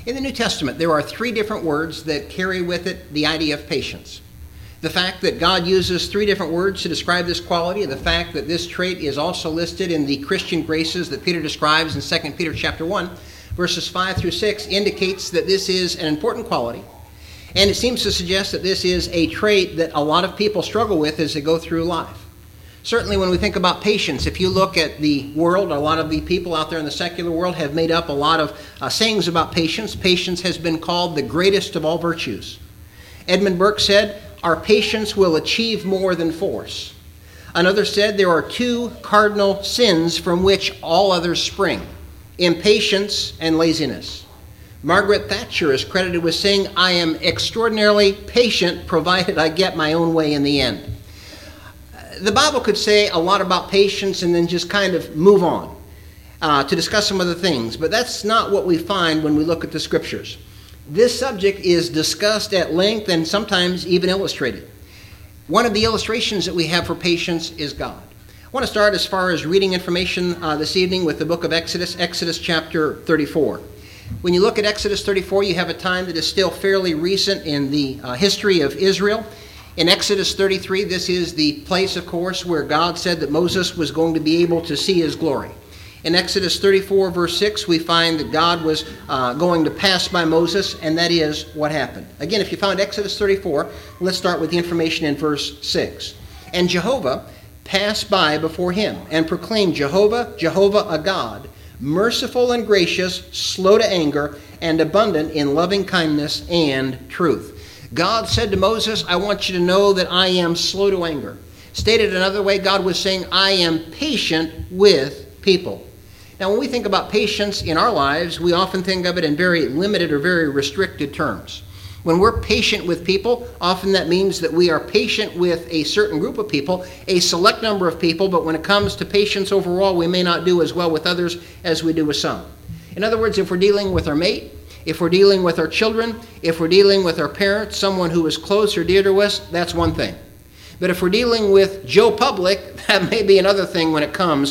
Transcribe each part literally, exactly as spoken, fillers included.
In the New Testament, there are three different words that carry with it the idea of patience. The fact that God uses three different words to describe this quality, the fact that this trait is also listed in the Christian graces that Peter describes in Second Peter chapter one, verses five through six, indicates that this is an important quality. And it seems to suggest that this is a trait that a lot of people struggle with as they go through life. Certainly when we think about patience, if you look at the world, a lot of the people out there in the secular world have made up a lot of uh, sayings about patience. Patience has been called the greatest of all virtues. Edmund Burke said, "Our patience will achieve more than force." Another said, "There are two cardinal sins from which all others spring, impatience and laziness." Margaret Thatcher is credited with saying, "I am extraordinarily patient provided I get my own way in the end." The Bible could say a lot about patience and then just kind of move on uh, to discuss some other things, but that's not what we find when we look at the Scriptures. This subject is discussed at length and sometimes even illustrated. One of the illustrations that we have for patience is God. I want to start as far as reading information uh, this evening with the book of Exodus, Exodus chapter thirty-four. When you look at Exodus thirty-four, you have a time that is still fairly recent in the uh, history of Israel. In Exodus thirty-three, this is the place, of course, where God said that Moses was going to be able to see his glory. In Exodus thirty-four, verse six, we find that God was uh, going to pass by Moses, and that is what happened. Again, if you found Exodus thirty-four, let's start with the information in verse six. "And Jehovah passed by before him, and proclaimed, Jehovah, Jehovah, a God, merciful and gracious, slow to anger, and abundant in loving kindness and truth." God said to Moses, "I want you to know that I am slow to anger." Stated another way, God was saying, "I am patient with people." Now, when we think about patience in our lives, we often think of it in very limited or very restricted terms. When we're patient with people, often that means that we are patient with a certain group of people, a select number of people, but when it comes to patience overall, we may not do as well with others as we do with some. In other words, if we're dealing with our mate, if we're dealing with our children, if we're dealing with our parents, someone who is close or dear to us, that's one thing. But if we're dealing with Joe Public, that may be another thing when it comes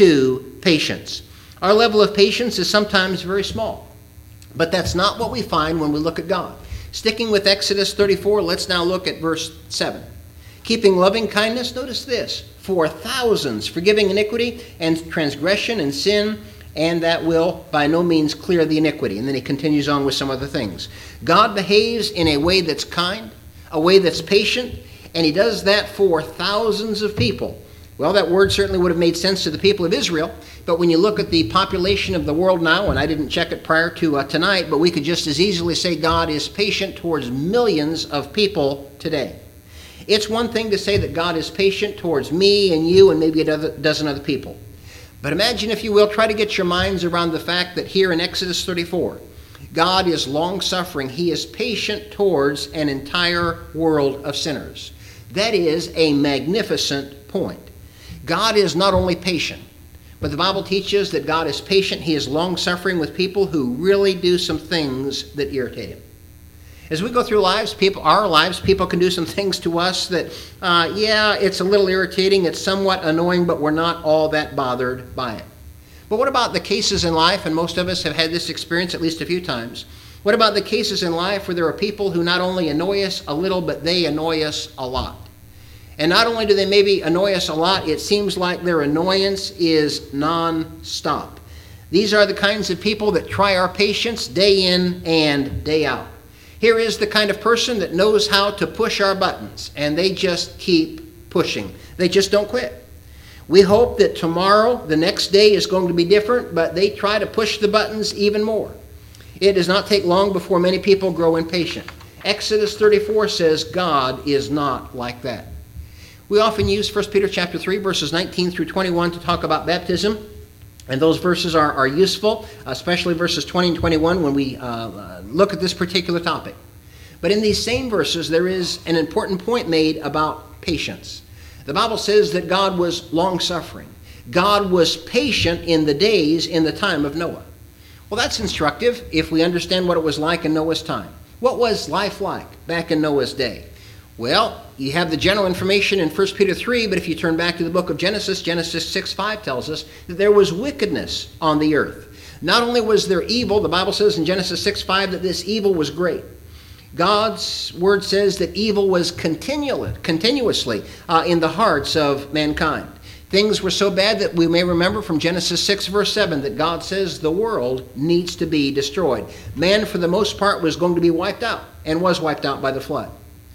to patience. Our level of patience is sometimes very small, but that's not what we find when we look at God. Sticking with Exodus thirty-four, let's now look at verse seven. "Keeping loving kindness," notice this, "for thousands, forgiving iniquity and transgression and sin, and that will by no means clear the iniquity." And then he continues on with some other things. God behaves in a way that's kind, a way that's patient, and he does that for thousands of people. Well, that word certainly would have made sense to the people of Israel, but when you look at the population of the world now, and I didn't check it prior to uh, tonight, but we could just as easily say God is patient towards millions of people today. It's one thing to say that God is patient towards me and you and maybe a dozen other people. But imagine, if you will, try to get your minds around the fact that here in Exodus thirty-four, God is long-suffering. He is patient towards an entire world of sinners. That is a magnificent point. God is not only patient, but the Bible teaches that God is patient. He is long-suffering with people who really do some things that irritate him. As we go through lives, people, our lives, people can do some things to us that, uh, yeah, it's a little irritating, it's somewhat annoying, but we're not all that bothered by it. But what about the cases in life, and most of us have had this experience at least a few times, what about the cases in life where there are people who not only annoy us a little, but they annoy us a lot? And not only do they maybe annoy us a lot, it seems like their annoyance is non-stop. These are the kinds of people that try our patience day in and day out. Here is the kind of person that knows how to push our buttons, and they just keep pushing. They just don't quit. We hope that tomorrow, the next day, is going to be different, but they try to push the buttons even more. It does not take long before many people grow impatient. Exodus thirty-four says God is not like that. We often use First Peter chapter three, verses nineteen through twenty-one to talk about baptism. And those verses are, are useful, especially verses twenty and twenty-one when we uh, look at this particular topic. But in these same verses, there is an important point made about patience. The Bible says that God was long-suffering. God was patient in the days in the time of Noah. Well, that's instructive if we understand what it was like in Noah's time. What was life like back in Noah's day? Well, you have the general information in First Peter three, but if you turn back to the book of Genesis, Genesis six five tells us that there was wickedness on the earth. Not only was there evil, the Bible says in Genesis six five that this evil was great. God's word says that evil was continually, continuously uh, in the hearts of mankind. Things were so bad that we may remember from Genesis six verse seven that God says the world needs to be destroyed. Man, for the most part, was going to be wiped out and was wiped out by the flood.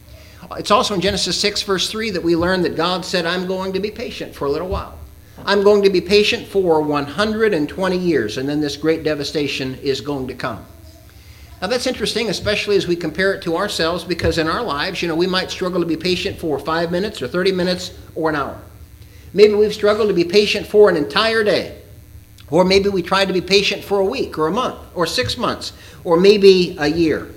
It's also in Genesis six verse three that we learn that God said, I'm going to be patient for a little while. I'm going to be patient for one hundred twenty years, and then this great devastation is going to come. Now that's interesting, especially as we compare it to ourselves, because in our lives, you know, we might struggle to be patient for five minutes or thirty minutes or an hour. Maybe we've struggled to be patient for an entire day. Or maybe we tried to be patient for a week or a month or six months or maybe a year.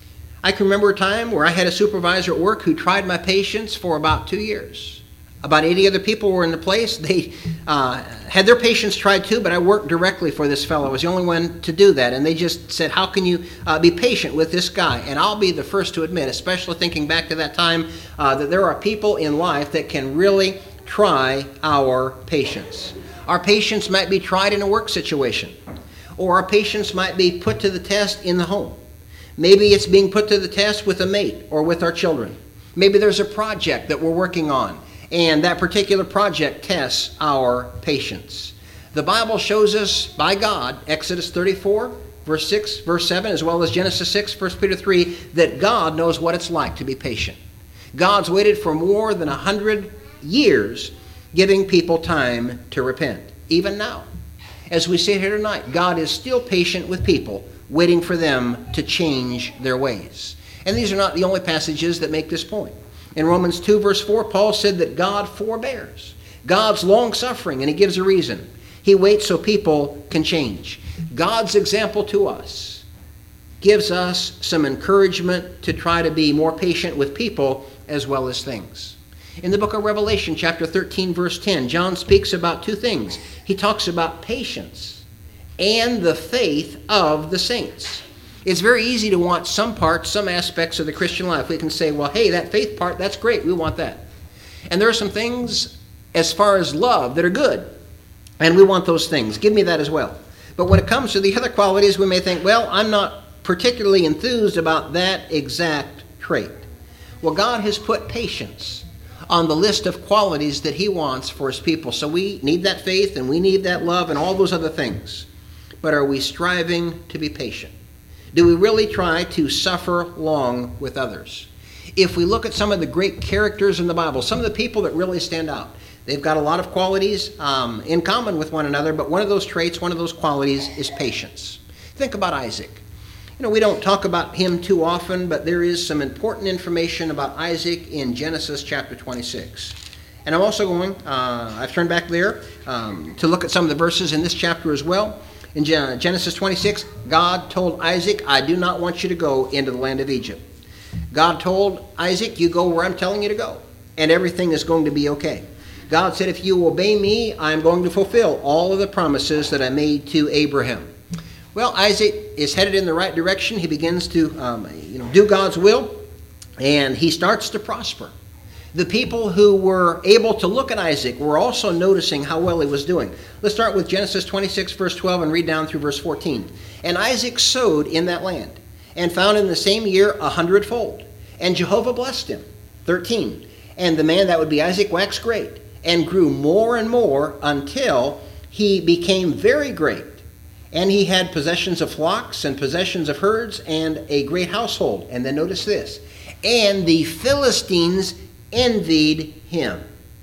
I can remember a time where I had a supervisor at work who tried my patience for about two years. About eighty other people were in the place. They uh, had their patience tried too, but I worked directly for this fellow. I was the only one to do that. And they just said, how can you uh, be patient with this guy? And I'll be the first to admit, especially thinking back to that time, uh, that there are people in life that can really try our patience. Our patience might be tried in a work situation, or our patience might be put to the test in the home. Maybe it's being put to the test with a mate or with our children. Maybe there's a project that we're working on, and that particular project tests our patience. The Bible shows us by God, Exodus thirty-four, verse six, verse seven, as well as Genesis six, First Peter three, that God knows what it's like to be patient. God's waited for more than a hundred years giving people time to repent. Even now, as we sit here tonight, God is still patient with people, waiting for them to change their ways. And these are not the only passages that make this point. In Romans two, verse four, Paul said that God forbears. God's long-suffering, and he gives a reason. He waits so people can change. God's example to us gives us some encouragement to try to be more patient with people as well as things. In the book of Revelation, chapter thirteen, verse ten, John speaks about two things. He talks about patience and the faith of the saints. It's very easy to want some parts, some aspects of the Christian life. We can say, well, hey, that faith part, that's great. We want that. And there are some things as far as love that are good. And we want those things. Give me that as well. But when it comes to the other qualities, we may think, well, I'm not particularly enthused about that exact trait. Well, God has put patience on the list of qualities that he wants for his people. So we need that faith and we need that love and all those other things. But are we striving to be patient? Do we really try to suffer long with others? If we look at some of the great characters in the Bible, some of the people that really stand out, they've got a lot of qualities um, in common with one another, but one of those traits, one of those qualities is patience. Think about Isaac. You know, we don't talk about him too often, but there is some important information about Isaac in Genesis chapter twenty-six. And I'm also going, uh, I've turned back there um, to look at some of the verses in this chapter as well. In Genesis twenty-six, God told Isaac, I do not want you to go into the land of Egypt. God told Isaac, you go where I'm telling you to go, and everything is going to be okay. God said, if you obey me, I'm going to fulfill all of the promises that I made to Abraham. Well, Isaac is headed in the right direction. He begins to um, you know, do God's will, and he starts to prosper. The people who were able to look at Isaac were also noticing how well he was doing. Let's start with Genesis twenty-six, verse twelve, and read down through verse fourteen. And Isaac sowed in that land, and found in the same year a hundredfold. And Jehovah blessed him. thirteen. And the man, that would be Isaac, waxed great, and grew more and more until he became very great. And he had possessions of flocks and possessions of herds and a great household. And then notice this. And the Philistines envied him.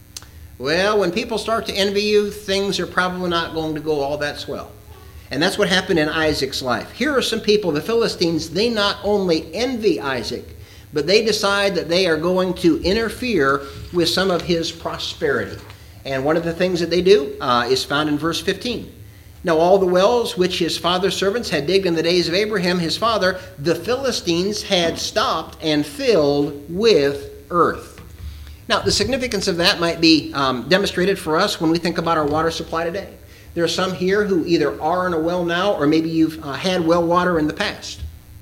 Well, when people start to envy you, things are probably not going to go all that swell. And that's what happened in Isaac's life. Here are some people, the Philistines, they not only envy Isaac, but they decide that they are going to interfere with some of his prosperity. And one of the things that they do uh, is found in verse fifteen. Now all the wells which his father's servants had digged in the days of Abraham his father, the Philistines had stopped and filled with earth. Now the significance of that might be um, demonstrated for us when we think about our water supply today. There are some here who either are in a well now, or maybe you've uh, had well water in the past.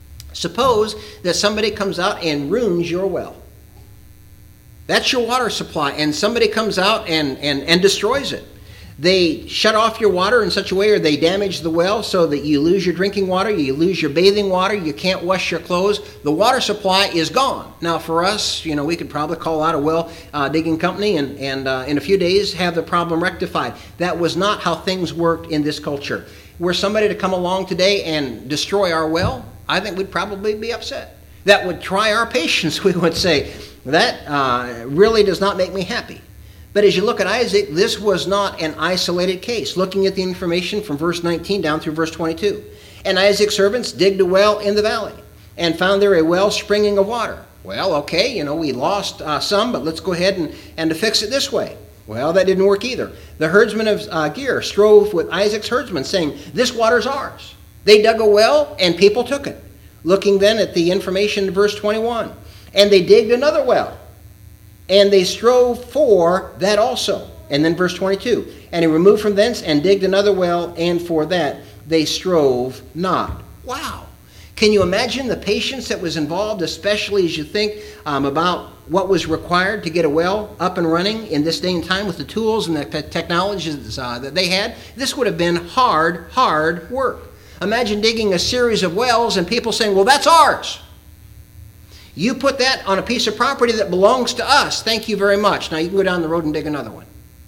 Suppose that somebody comes out and ruins your well. That's your water supply, and somebody comes out and, and, and destroys it. They shut off your water in such a way, or they damage the well so that you lose your drinking water, you lose your bathing water, you can't wash your clothes. The water supply is gone. Now for us, you know, we could probably call out a well uh, digging company and, and uh, in a few days have the problem rectified. That was not how things worked in this culture. Were somebody to come along today and destroy our well, I think we'd probably be upset. That would try our patience. We would say, that uh, really does not make me happy. But as you look at Isaac, this was not an isolated case. Looking at the information from verse nineteen down through verse twenty-two. And Isaac's servants digged a well in the valley and found there a well springing of water. Well, okay, you know, we lost uh, some, but let's go ahead and, and to fix it this way. Well, that didn't work either. The herdsmen of uh, Gerar strove with Isaac's herdsmen, saying, this water's ours. They dug a well, and people took it. Looking then at the information in verse twenty-one. And they digged another well. And they strove for that also. And then verse twenty-two. And he removed from thence and digged another well, and for that they strove not. Wow. Can you imagine the patience that was involved, especially as you think um, about what was required to get a well up and running in this day and time with the tools and the technologies uh, that they had? This would have been hard, hard work. Imagine digging a series of wells and people saying, well, that's ours. You put that on a piece of property that belongs to us. Thank you very much. Now you can go down the road and dig another one.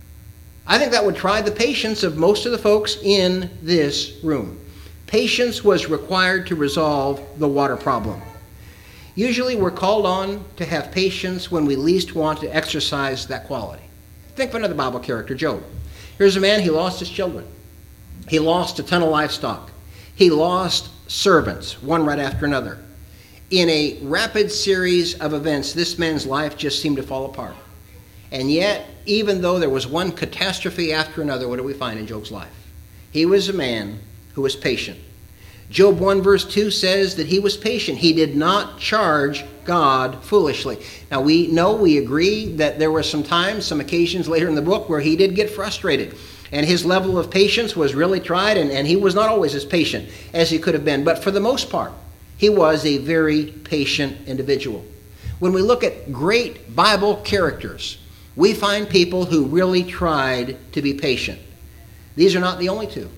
I think that would try the patience of most of the folks in this room. Patience was required to resolve the water problem. Usually we're called on to have patience when we least want to exercise that quality. Think of another Bible character, Job. Here's a man, he lost his children. He lost a ton of livestock. He lost servants, one right after another. In a rapid series of events, this man's life just seemed to fall apart. And yet, even though there was one catastrophe after another, what do we find in Job's life? He was a man who was patient. Job one verse two says that he was patient. He did not charge God foolishly. Now we know, we agree that there were some times, some occasions later in the book where he did get frustrated. And his level of patience was really tried, and, and he was not always as patient as he could have been. But for the most part, he was a very patient individual. When we look at great Bible characters, we find people who really tried to be patient. These are not the only two.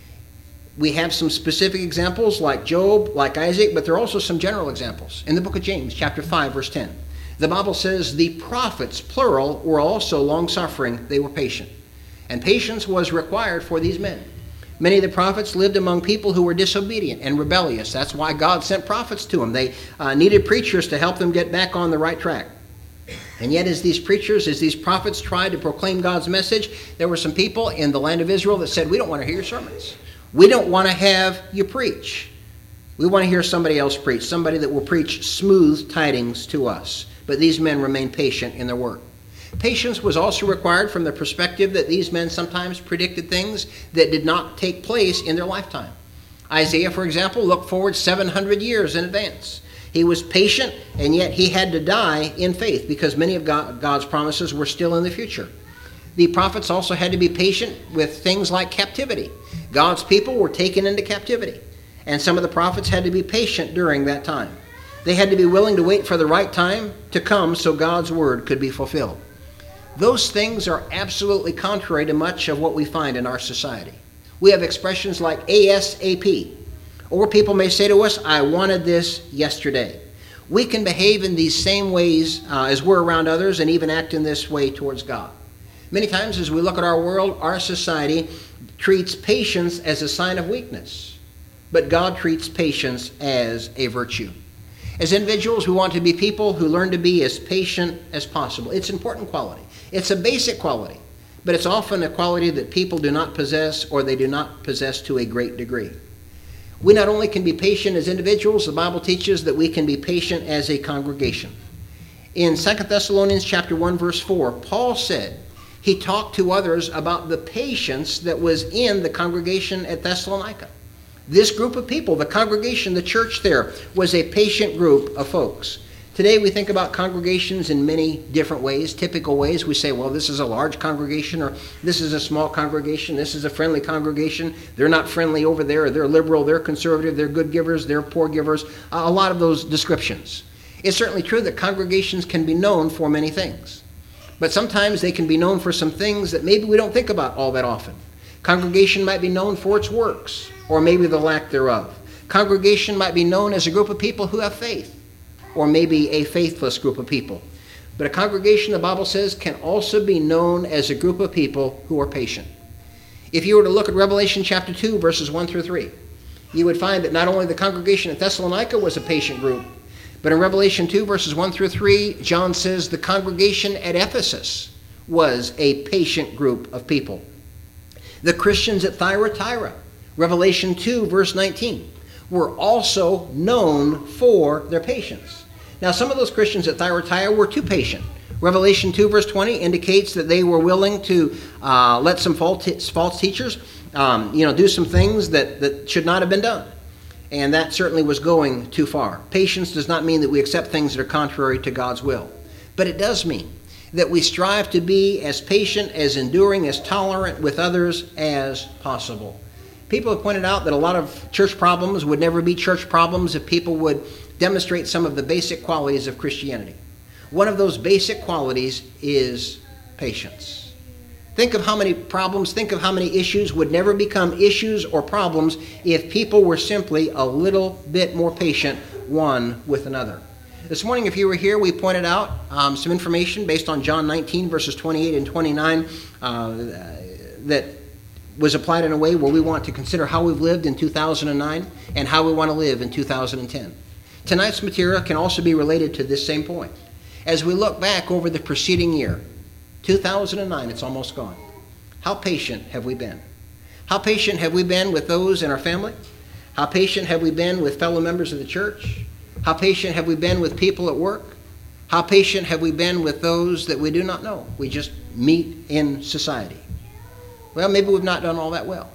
We have some specific examples like Job, like Isaac, but there are also some general examples. In the book of James, chapter five, verse ten, the Bible says, the prophets, plural, were also long-suffering. They were patient. And patience was required for these men. Many of the prophets lived among people who were disobedient and rebellious. That's why God sent prophets to them. They uh, needed preachers to help them get back on the right track. And yet as these preachers, as these prophets tried to proclaim God's message, there were some people in the land of Israel that said, we don't want to hear your sermons. We don't want to have you preach. We want to hear somebody else preach, somebody that will preach smooth tidings to us. But these men remained patient in their work. Patience was also required from the perspective that these men sometimes predicted things that did not take place in their lifetime. Isaiah, for example, looked forward seven hundred years in advance. He was patient, and yet he had to die in faith because many of God, God's promises were still in the future. The prophets also had to be patient with things like captivity. God's people were taken into captivity, and some of the prophets had to be patient during that time. They had to be willing to wait for the right time to come so God's word could be fulfilled. Those things are absolutely contrary to much of what we find in our society. We have expressions like ASAP, or people may say to us, I wanted this yesterday. We can behave in these same ways uh, as we're around others and even act in this way towards God. Many times as we look at our world, our society treats patience as a sign of weakness, but God treats patience as a virtue. As individuals, we want to be people who learn to be as patient as possible. It's an important quality. It's a basic quality, but it's often a quality that people do not possess or they do not possess to a great degree. We not only can be patient as individuals, the Bible teaches that we can be patient as a congregation. In Second Thessalonians chapter one, verse four, Paul said he talked to others about the patience that was in the congregation at Thessalonica. This group of people, the congregation, the church there, was a patient group of folks. Today we think about congregations in many different ways, typical ways. We say, well, this is a large congregation, or this is a small congregation, this is a friendly congregation. They're not friendly over there, they're liberal, they're conservative, they're good givers, they're poor givers. A lot of those descriptions. It's certainly true that congregations can be known for many things. But sometimes they can be known for some things that maybe we don't think about all that often. Congregation might be known for its works, or maybe the lack thereof. Congregation might be known as a group of people who have faith, or maybe a faithless group of people. But a congregation, the Bible says, can also be known as a group of people who are patient. If you were to look at Revelation chapter two, verses one through three, you would find that not only the congregation at Thessalonica was a patient group, but in Revelation two, verses one through three, John says the congregation at Ephesus was a patient group of people. The Christians at Thyatira, Revelation two, verse nineteen, were also known for their patience. Now, some of those Christians at Thyatira were too patient. Revelation two, verse twenty indicates that they were willing to uh, let some false teachers um, you know, do some things that, that should not have been done. And that certainly was going too far. Patience does not mean that we accept things that are contrary to God's will. But it does mean that we strive to be as patient, as enduring, as tolerant with others as possible. People have pointed out that a lot of church problems would never be church problems if people would demonstrate some of the basic qualities of Christianity. One of those basic qualities is patience. Think of how many problems, think of how many issues would never become issues or problems if people were simply a little bit more patient one with another. This morning, if you were here, we pointed out um, some information based on John nineteen, verses twenty-eight and twenty-nine, uh, that was applied in a way where we want to consider how we've lived in two thousand nine and how we want to live in two thousand ten. Tonight's material can also be related to this same point. As we look back over the preceding year, two thousand nine, it's almost gone. How patient have we been? How patient have we been with those in our family? How patient have we been with fellow members of the church? How patient have we been with people at work? How patient have we been with those that we do not know? We just meet in society. Well, maybe we've not done all that well.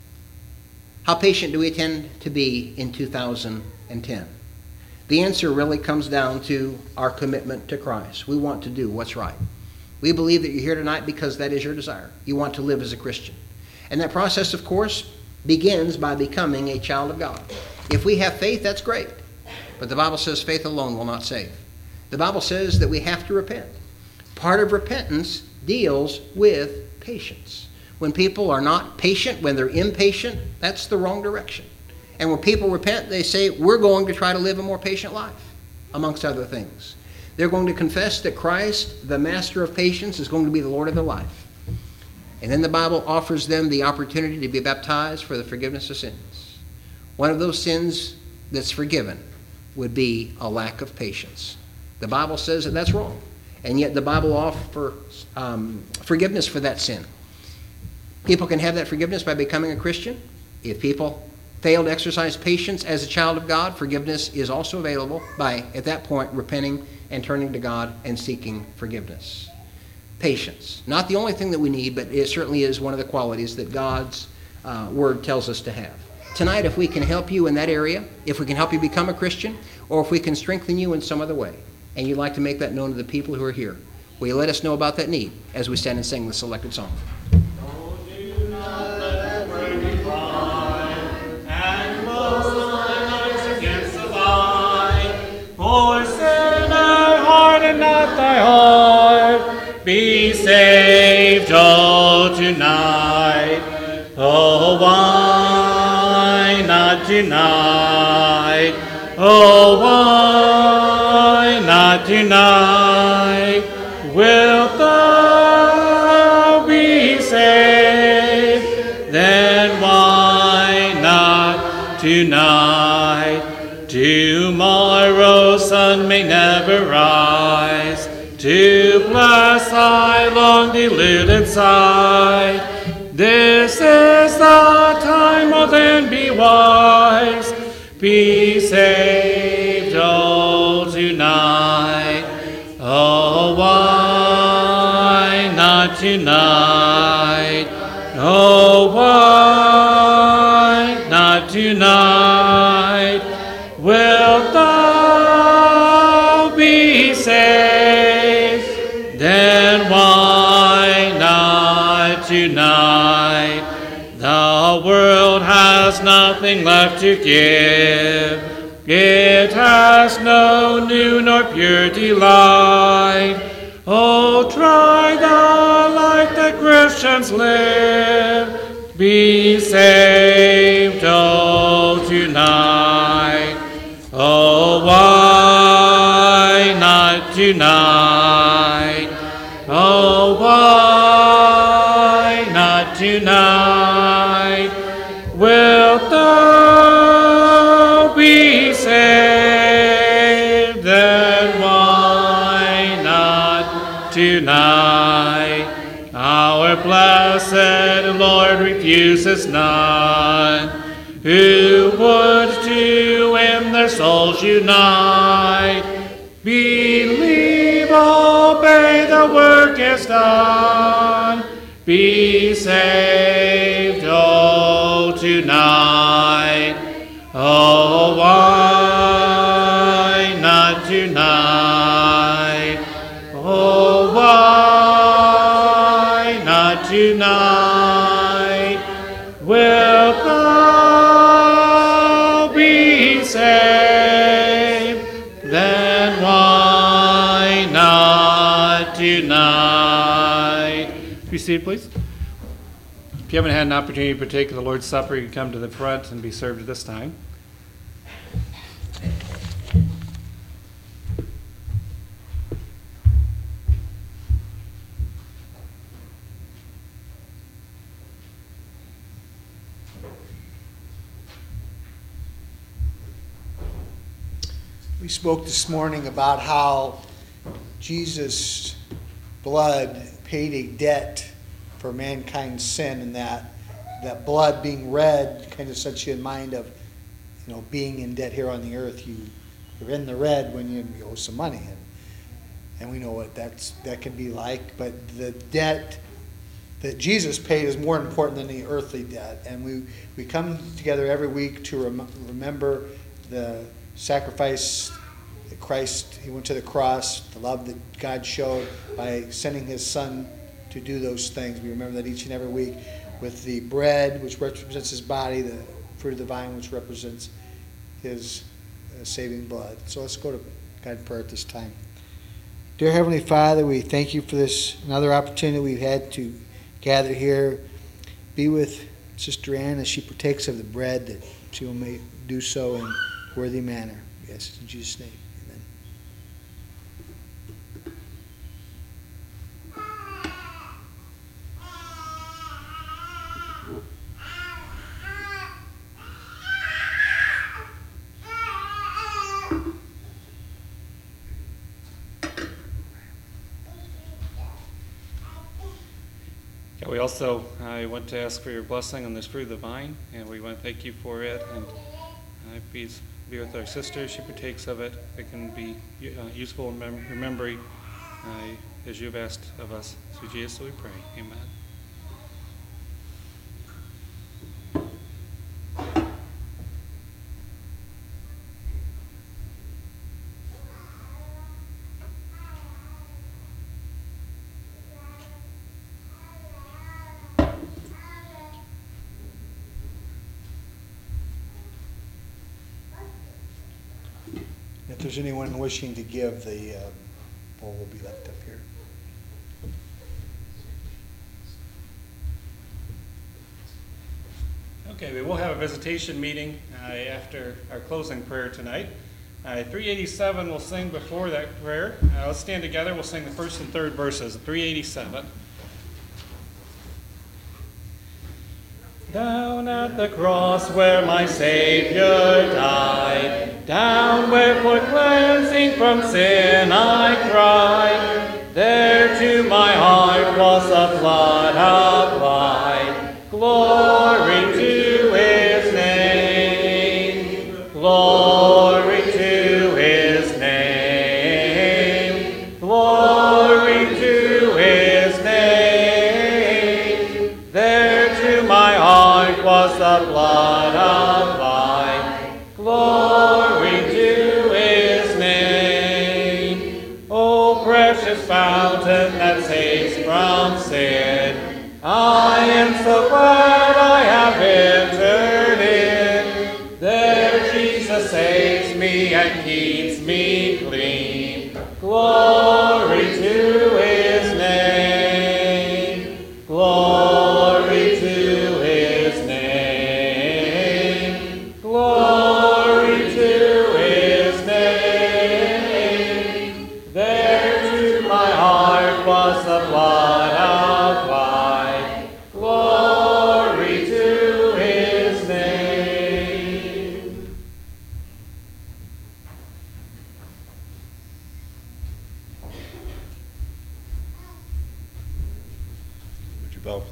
How patient do we tend to be in two thousand ten? The answer really comes down to our commitment to Christ. We want to do what's right. We believe that you're here tonight because that is your desire. You want to live as a Christian. And that process, of course, begins by becoming a child of God. If we have faith, that's great. But the Bible says faith alone will not save. The Bible says that we have to repent. Part of repentance deals with patience. When people are not patient, when they're impatient, that's the wrong direction. And when people repent, they say, we're going to try to live a more patient life, amongst other things. They're going to confess that Christ, the master of patience, is going to be the Lord of their life. And then the Bible offers them the opportunity to be baptized for the forgiveness of sins. One of those sins that's forgiven would be a lack of patience. The Bible says that that's wrong. And yet the Bible offers um, forgiveness for that sin. People can have that forgiveness by becoming a Christian. If people fail to exercise patience as a child of God, forgiveness is also available by, at that point, repenting and turning to God and seeking forgiveness. Patience. Not the only thing that we need, but it certainly is one of the qualities that God's uh, Word tells us to have. Tonight, if we can help you in that area, if we can help you become a Christian, or if we can strengthen you in some other way, and you'd like to make that known to the people who are here, will you let us know about that need as we stand and sing the selected song? O sinner, harden not thy heart, be saved, oh, tonight. Oh, why not tonight? Oh, why not tonight? Wilt thou be saved? Then why not tonight? Tomorrow sun may never rise to bless thy long deluded sight. This is the time, oh then be wise, be saved, oh tonight. Oh why not tonight? Oh why not tonight? Wilt thou be saved? Then why not tonight? The world has nothing left to give. It has no new nor pure delight. Oh, try the life that Christians live. Be saved, oh, tonight. Oh, why not tonight? Oh, why not tonight? Wilt thou be saved? Then why not tonight? Our blessed Lord refuses none who would to him their souls unite. Believe, obey, the work is done. Be saved, oh, tonight. Oh, why not tonight? Oh, why not tonight? Wilt thou be saved? Then why not tonight? Be seated, please. If you haven't had an opportunity to partake of the Lord's Supper, you can come to the front and be served at this time. We spoke this morning about how Jesus' blood paid a debt for mankind's sin, and that that blood being red kind of sets you in mind of, you know, being in debt here on the earth. You, you're in the red when you owe some money, and, and we know what that's that can be like. But the debt that Jesus paid is more important than the earthly debt, and we we come together every week to rem- remember the sacrifice that Christ, he went to the cross, the love that God showed by sending his son to do those things. We remember that each and every week with the bread, which represents his body, the fruit of the vine, which represents his uh, saving blood. So let's go to God in prayer at this time. Dear Heavenly Father, we thank you for this another opportunity we've had to gather here. Be with Sister Ann as she partakes of the bread, that she will may do so in worthy manner. Yes, in Jesus' name, amen. Yeah, we also uh, want to ask for your blessing on this fruit of the vine, and we want to thank you for it. And uh, please be with our sister. She partakes of it. It can be uh, useful in mem- remembering uh, as you've asked of us. Through Jesus, so we pray. Amen. If there's anyone wishing to give, the uh, bowl will be left up here. Okay, we will have a visitation meeting uh, after our closing prayer tonight. Uh, three eighty-seven will sing before that prayer. Uh, let's stand together. We'll sing the first and third verses. three eighty-seven. Down at the cross where my Savior died, down where for cleansing from sin I cried, there to my heart was the flood applied. Glory to his name, glory to his name, glory to his name. There to my heart was the blood applied. Glory to his name. O precious fountain that saves from sin, I am so glad I have entered in. There Jesus saves me and keeps me clean. Glory to his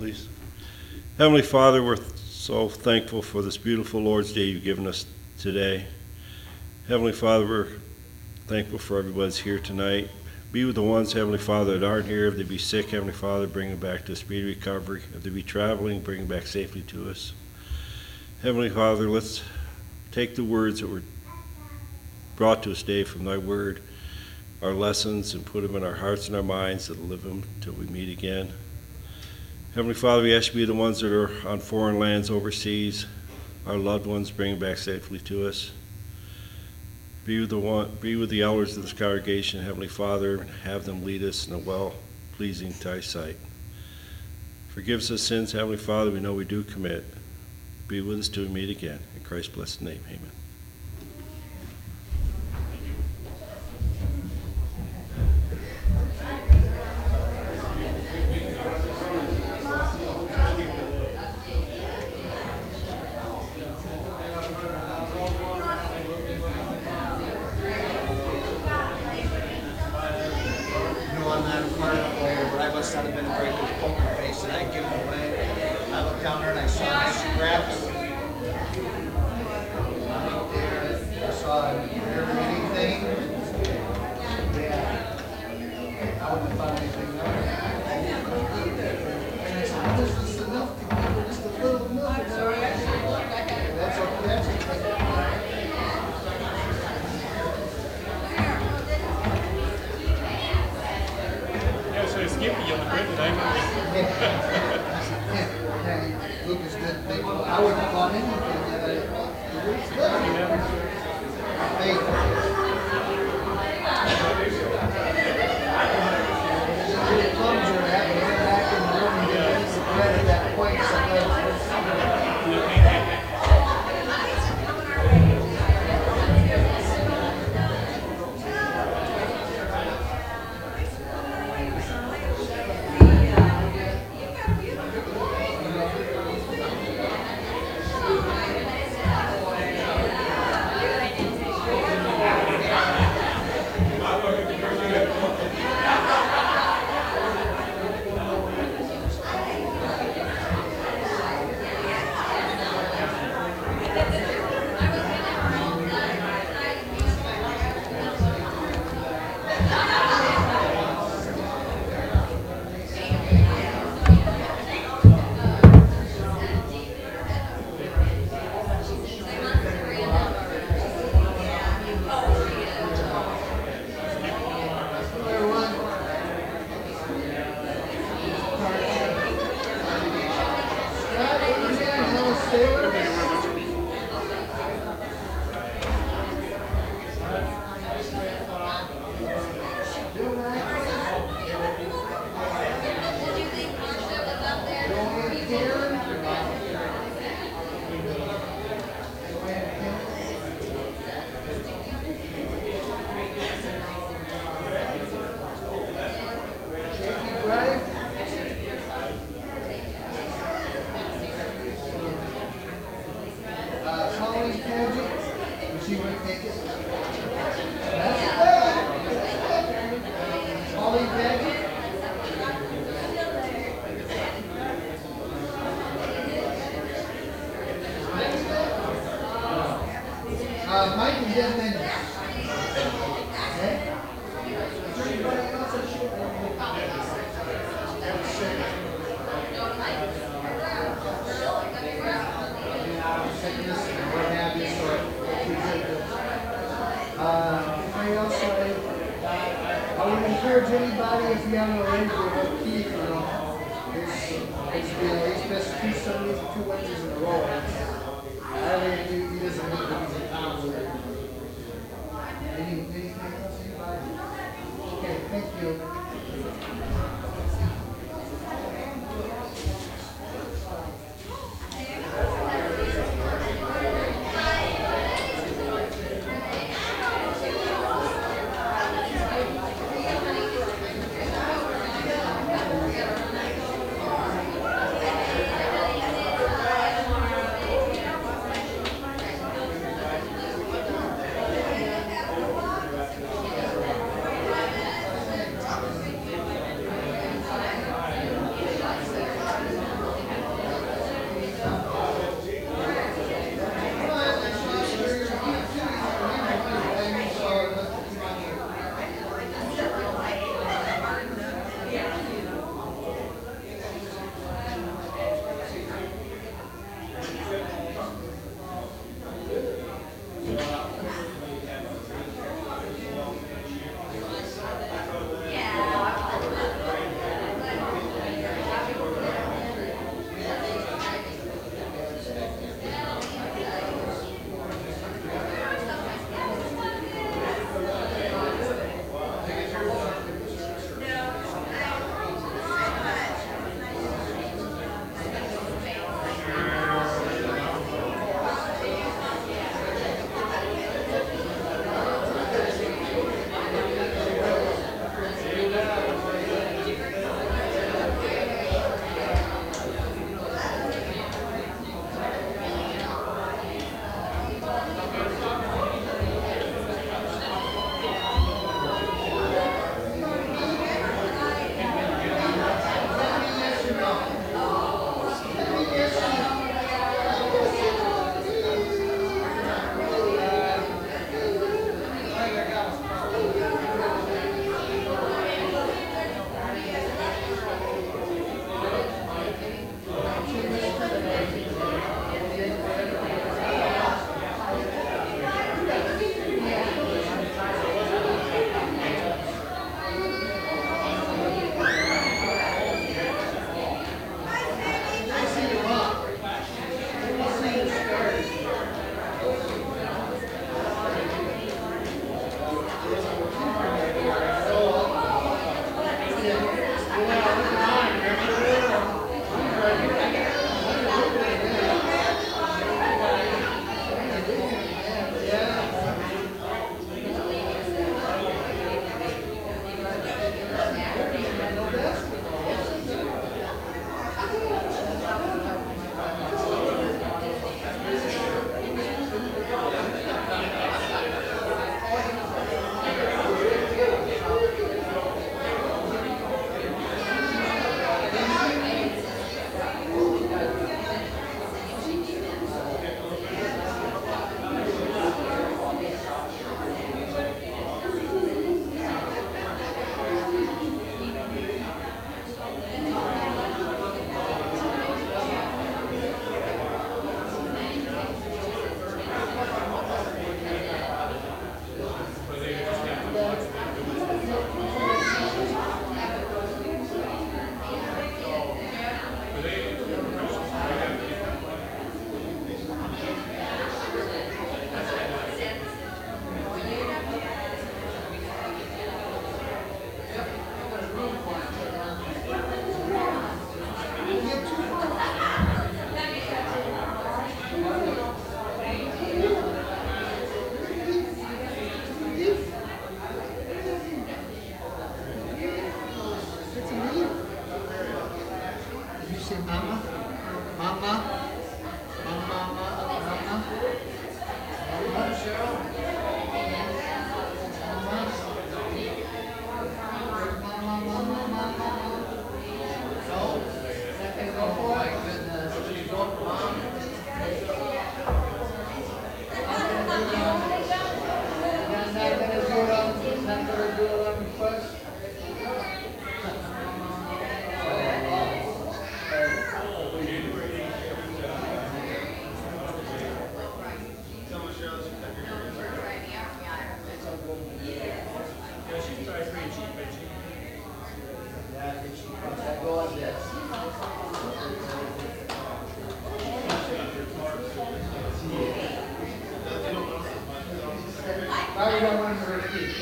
please. Heavenly Father, we're so thankful for this beautiful Lord's Day you've given us today. Heavenly Father, we're thankful for everybody that's here tonight. Be with the ones, Heavenly Father, that aren't here. If they be sick, Heavenly Father, bring them back to a speedy recovery. If they be traveling, bring them back safely to us. Heavenly Father, let's take the words that were brought to us today from thy word, our lessons, and put them in our hearts and our minds that live them till we meet again. Heavenly Father, we ask you to be the ones that are on foreign lands overseas, our loved ones, bring them back safely to us. Be with the one, be with the elders of this congregation, Heavenly Father, and have them lead us in a well-pleasing to thy sight. Forgive us our sins, Heavenly Father, we know we do commit. Be with us till we meet again. In Christ's blessed name, amen. Now we got one for Ricky.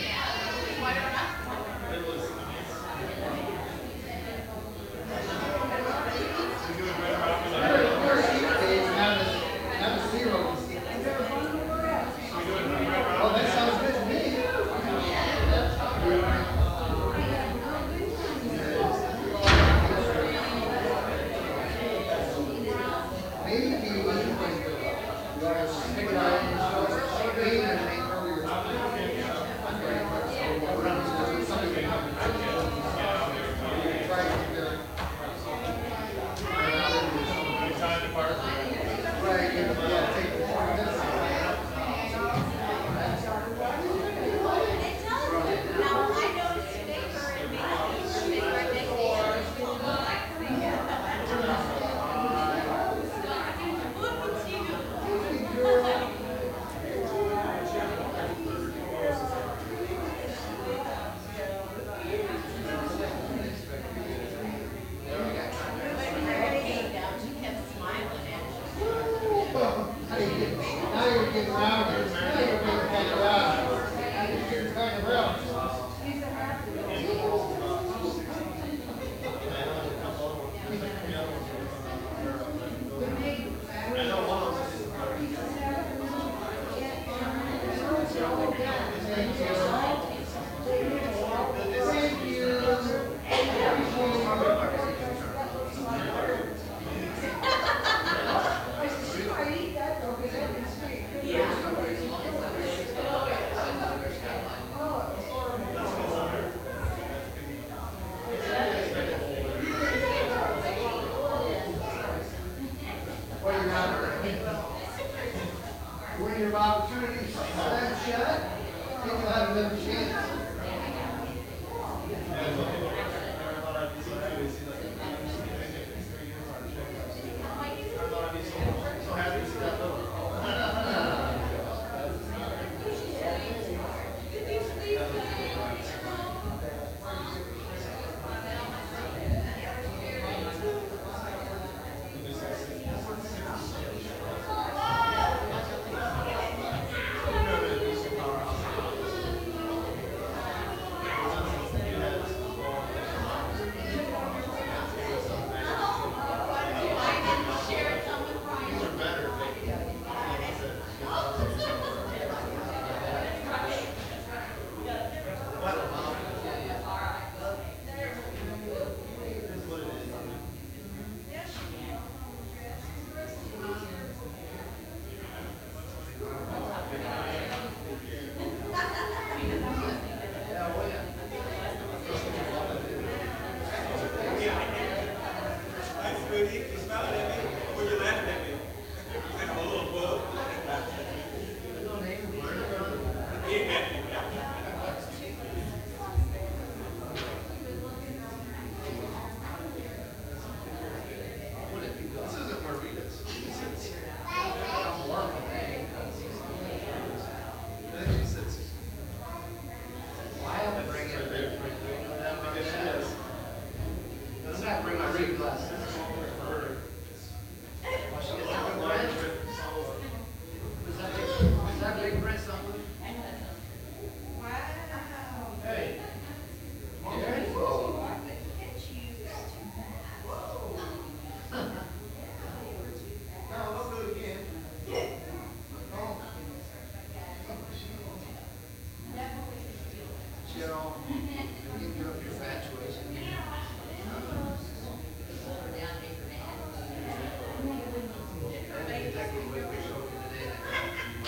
When your opportunity slams shut, then you'll have another chance.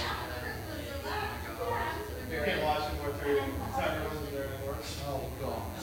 Oh, God.